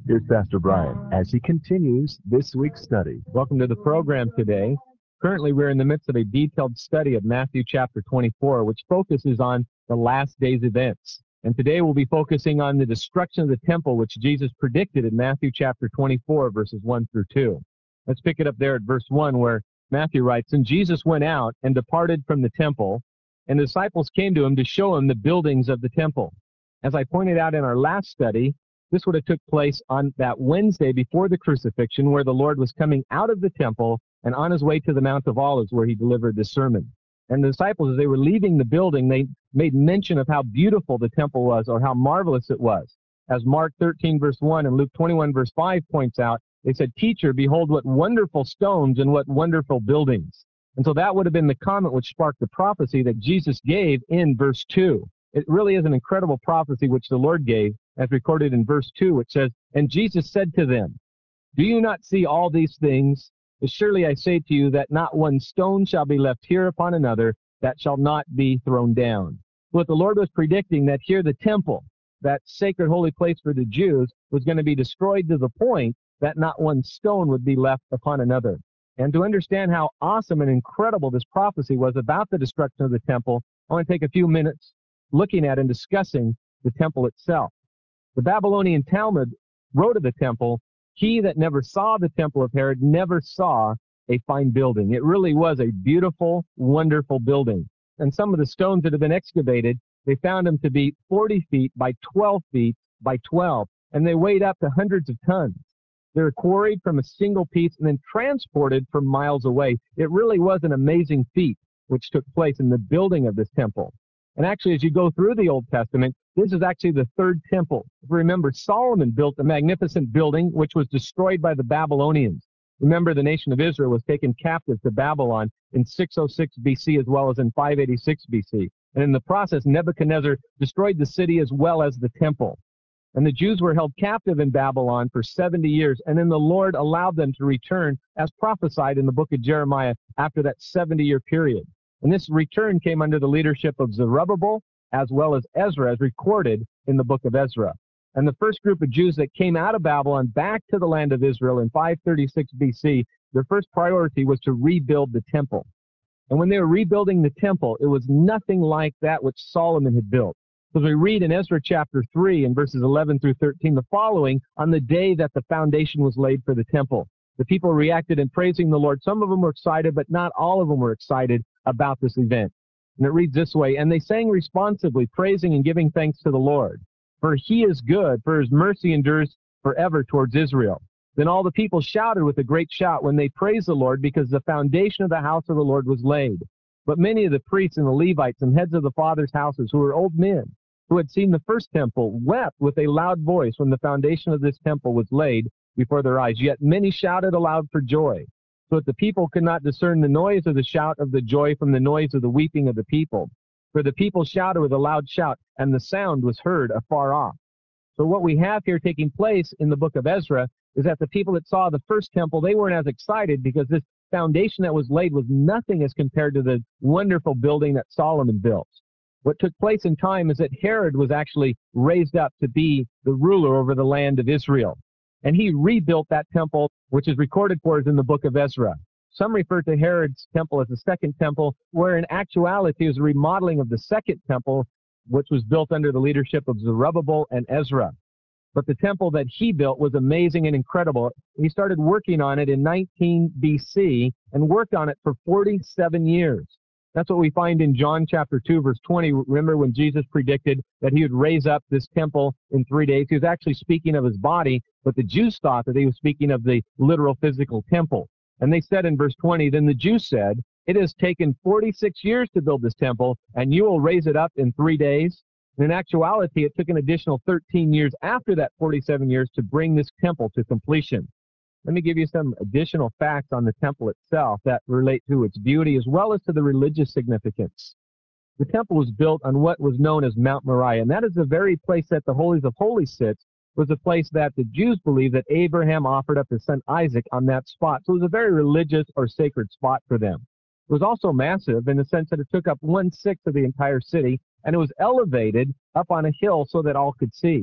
Here's Pastor Brian as he continues this week's study. Welcome to the program today. Currently, we're in the midst of a detailed study of Matthew chapter 24, which focuses on the last days events. And today we'll be focusing on the destruction of the temple, which Jesus predicted in Matthew chapter 24, verses 1 through 2. Let's pick it up there at verse 1, where Matthew writes, "And Jesus went out and departed from the temple, and the disciples came to him to show him the buildings of the temple." As I pointed out in our last study, this would have took place on that Wednesday before the crucifixion, where the Lord was coming out of the temple and on his way to the Mount of Olives, where he delivered this sermon. And the disciples, as they were leaving the building, they made mention of how beautiful the temple was, or how marvelous it was. As Mark 13, verse 1 and Luke 21, verse 5 points out, they said, "Teacher, behold what wonderful stones and what wonderful buildings." And so that would have been the comment which sparked the prophecy that Jesus gave in verse 2. It really is an incredible prophecy which the Lord gave, as recorded in verse 2, which says, "And Jesus said to them, Do you not see all these things? But surely I say to you that not one stone shall be left here upon another that shall not be thrown down." What the Lord was predicting, that here the temple, that sacred holy place for the Jews, was going to be destroyed to the point that not one stone would be left upon another. And to understand how awesome and incredible this prophecy was about the destruction of the temple, I want to take a few minutes looking at and discussing the temple itself. The Babylonian Talmud wrote of the temple, "He that never saw the temple of Herod never saw a fine building." It really was a beautiful, wonderful building. And some of the stones that have been excavated, they found them to be 40 feet by 12 feet by 12, and they weighed up to hundreds of tons. They were quarried from a single piece and then transported from miles away. It really was an amazing feat which took place in the building of this temple. And actually, as you go through the Old Testament, this is actually the third temple. If you remember, Solomon built a magnificent building which was destroyed by the Babylonians. Remember, the nation of Israel was taken captive to Babylon in 606 BC as well as in 586 BC. And in the process, Nebuchadnezzar destroyed the city as well as the temple. And the Jews were held captive in Babylon for 70 years, and then the Lord allowed them to return, as prophesied in the book of Jeremiah, after that 70-year period. And this return came under the leadership of Zerubbabel as well as Ezra, as recorded in the book of Ezra. And the first group of Jews that came out of Babylon back to the land of Israel in 536 BC, their first priority was to rebuild the temple. And when they were rebuilding the temple, it was nothing like that which Solomon had built. So we read in Ezra chapter 3 and verses 11 through 13 the following: "On the day that the foundation was laid for the temple, the people reacted in praising the Lord. Some of them were excited, but not all of them were excited about this event." And it reads this way: "And they sang responsively, praising and giving thanks to the Lord. For he is good, for his mercy endures forever towards Israel. Then all the people shouted with a great shout when they praised the Lord, because the foundation of the house of the Lord was laid. But many of the priests and the Levites and heads of the fathers' houses, who were old men, who had seen the first temple, wept with a loud voice when the foundation of this temple was laid before their eyes. Yet many shouted aloud for joy, so that the people could not discern the noise of the shout of the joy from the noise of the weeping of the people. For the people shouted with a loud shout, and the sound was heard afar off." So what we have here taking place in the book of Ezra is that the people that saw the first temple, they weren't as excited, because this foundation that was laid was nothing as compared to the wonderful building that Solomon built. What took place in time is that Herod was actually raised up to be the ruler over the land of Israel. And he rebuilt that temple, which is recorded for us in the book of Ezra. Some refer to Herod's temple as the second temple, where in actuality is a remodeling of the second temple, which was built under the leadership of Zerubbabel and Ezra. But the temple that he built was amazing and incredible. He started working on it in 19 BC and worked on it for 47 years. That's what we find in John chapter 2, verse 20. Remember when Jesus predicted that he would raise up this temple in 3 days? He was actually speaking of his body, but the Jews thought that he was speaking of the literal physical temple. And they said in verse 20, "Then the Jews said, 'It has taken 46 years to build this temple, and you will raise it up in 3 days?' And in actuality, it took an additional 13 years after that 47 years to bring this temple to completion." Let me give you some additional facts on the temple itself that relate to its beauty as well as to the religious significance. The temple was built on what was known as Mount Moriah, and that is the very place that the Holies of Holies sits, was a place that the Jews believed that Abraham offered up his son Isaac on that spot. So it was a very religious or sacred spot for them. It was also massive in the sense that it took up 1/6 of the entire city, and it was elevated up on a hill so that all could see.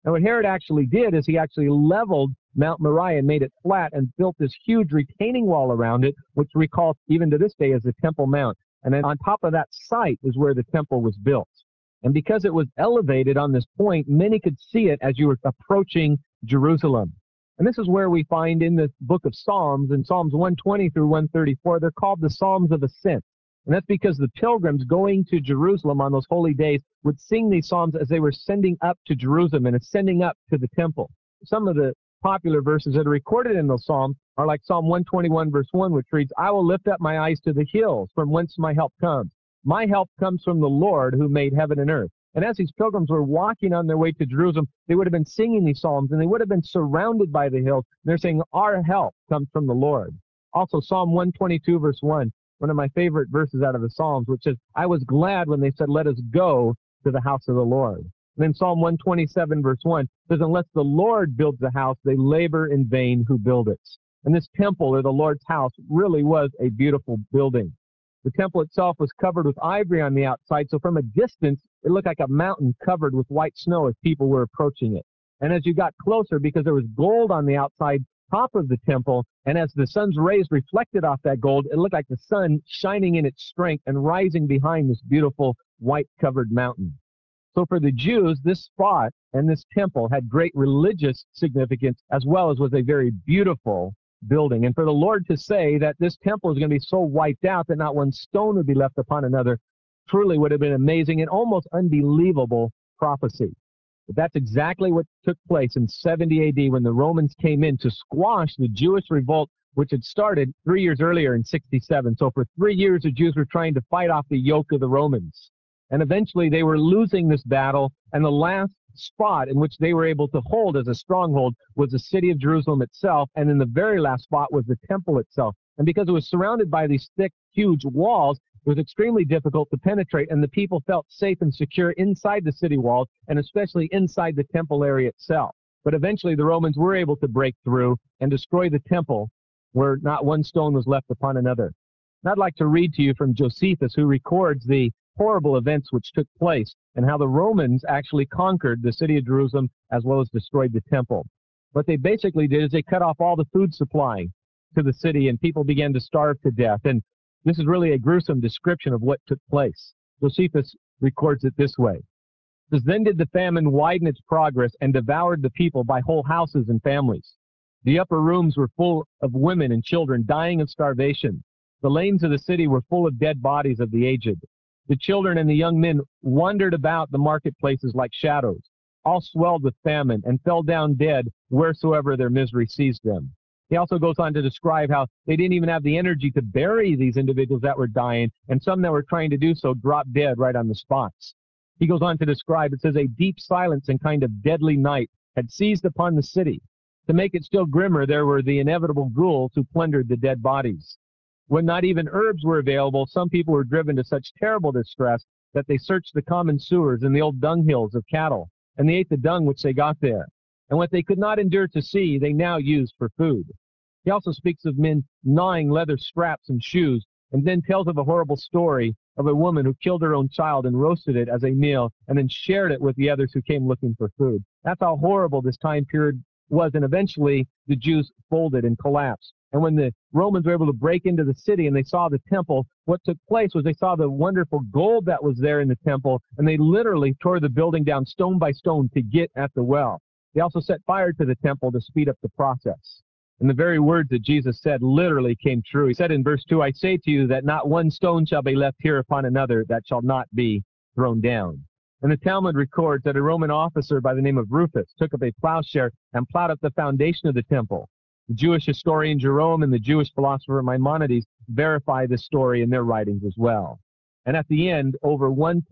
And what Herod actually did is he actually leveled Mount Moriah and made it flat and built this huge retaining wall around it, which we call even to this day as the Temple Mount. And then on top of that site is where the temple was built. And because it was elevated on this point, many could see it as you were approaching Jerusalem. And this is where we find in the book of Psalms, in Psalms 120 through 134, they're called the Psalms of Ascent. And that's because the pilgrims going to Jerusalem on those holy days would sing these psalms as they were sending up to Jerusalem and ascending up to the temple. Some of the popular verses that are recorded in those psalms are like Psalm 121 verse 1, which reads, "I will lift up my eyes to the hills, from whence my help comes. My help comes from the Lord who made heaven and earth." And as these pilgrims were walking on their way to Jerusalem, they would have been singing these psalms, and they would have been surrounded by the hills. They're saying, our help comes from the Lord. Also, Psalm 122 verse 1, one of my favorite verses out of the Psalms, which says, "I was glad when they said, let us go to the house of the Lord." And then Psalm 127 verse 1 says, "Unless the Lord builds the house, they labor in vain who build it." And this temple, or the Lord's house, really was a beautiful building. The temple itself was covered with ivory on the outside, so from a distance, it looked like a mountain covered with white snow as people were approaching it. And as you got closer, because there was gold on the outside top of the temple, and as the sun's rays reflected off that gold, it looked like the sun shining in its strength and rising behind this beautiful white-covered mountain. So for the Jews, this spot and this temple had great religious significance, as well as was a very beautiful building. And for the Lord to say that this temple is going to be so wiped out that not one stone would be left upon another, truly would have been amazing and almost unbelievable prophecy. But that's exactly what took place in 70 AD when the Romans came in to squash the Jewish revolt, which had started 3 years earlier in 67. So for 3 years, the Jews were trying to fight off the yoke of the Romans. And eventually they were losing this battle, and the last spot in which they were able to hold as a stronghold was the city of Jerusalem itself, and then the very last spot was the temple itself. And because it was surrounded by these thick, huge walls, it was extremely difficult to penetrate, and the people felt safe and secure inside the city walls, and especially inside the temple area itself. But eventually the Romans were able to break through and destroy the temple, where not one stone was left upon another. And I'd like to read to you from Josephus, who records the horrible events which took place and how the Romans actually conquered the city of Jerusalem as well as destroyed the temple. What they basically did is they cut off all the food supply to the city, and people began to starve to death. And this is really a gruesome description of what took place. Josephus records it this way. It says, "Then did the famine widen its progress and devoured the people by whole houses and families. The upper rooms were full of women and children dying of starvation. The lanes of the city were full of dead bodies of the aged. The children and the young men wandered about the marketplaces like shadows, all swelled with famine, and fell down dead wheresoever their misery seized them." He also goes on to describe how they didn't even have the energy to bury these individuals that were dying, and some that were trying to do so dropped dead right on the spots. He goes on to describe, it says, "A deep silence and kind of deadly night had seized upon the city. To make it still grimmer, there were the inevitable ghouls who plundered the dead bodies. When not even herbs were available, some people were driven to such terrible distress that they searched the common sewers and the old dunghills of cattle, and they ate the dung which they got there. And what they could not endure to see, they now used for food." He also speaks of men gnawing leather straps and shoes, and then tells of a horrible story of a woman who killed her own child and roasted it as a meal, and then shared it with the others who came looking for food. That's how horrible this time period was, and eventually the Jews folded and collapsed. And when the Romans were able to break into the city and they saw the temple, what took place was they saw the wonderful gold that was there in the temple, and they literally tore the building down stone by stone to get at the well. They also set fire to the temple to speed up the process. And the very words that Jesus said literally came true. He said in verse 2, "I say to you that not one stone shall be left here upon another that shall not be thrown down." And the Talmud records that a Roman officer by the name of Rufus took up a plowshare and plowed up the foundation of the temple. The Jewish historian Jerome and the Jewish philosopher Maimonides verify this story in their writings as well. And at the end, over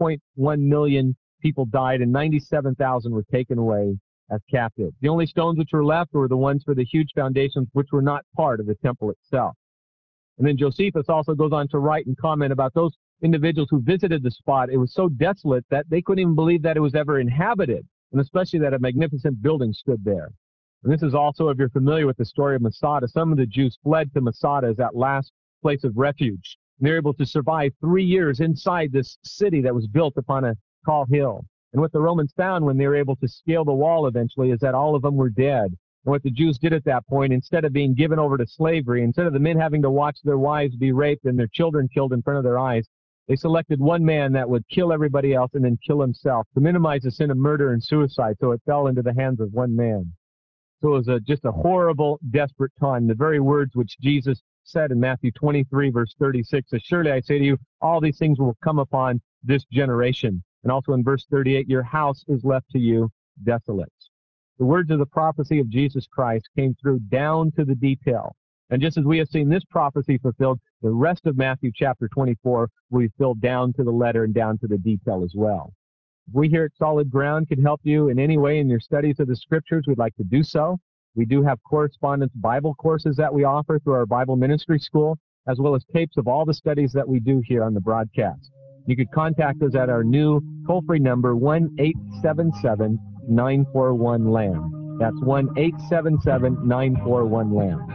1.1 million people died and 97,000 were taken away as captives. The only stones which were left were the ones for the huge foundations which were not part of the temple itself. And then Josephus also goes on to write and comment about those individuals who visited the spot. It was so desolate that they couldn't even believe that it was ever inhabited, and especially that a magnificent building stood there. And this is also, if you're familiar with the story of Masada, some of the Jews fled to Masada as that last place of refuge. And they were able to survive 3 years inside this city that was built upon a tall hill. And what the Romans found when they were able to scale the wall eventually is that all of them were dead. And what the Jews did at that point, instead of being given over to slavery, instead of the men having to watch their wives be raped and their children killed in front of their eyes, they selected one man that would kill everybody else and then kill himself to minimize the sin of murder and suicide, so it fell into the hands of one man. So it was just a horrible, desperate time. The very words which Jesus said in Matthew 23, verse 36, says, "Surely I say to you, all these things will come upon this generation." And also in verse 38, "Your house is left to you desolate." The words of the prophecy of Jesus Christ came through down to the detail. And just as we have seen this prophecy fulfilled, the rest of Matthew chapter 24 will be filled down to the letter and down to the detail as well. If we here at Solid Ground can help you in any way in your studies of the Scriptures, we'd like to do so. We do have correspondence Bible courses that we offer through our Bible Ministry School, as well as tapes of all the studies that we do here on the broadcast. You could contact us at our new toll-free number, 1-877-941-LAMB. That's 1-877-941-LAMB.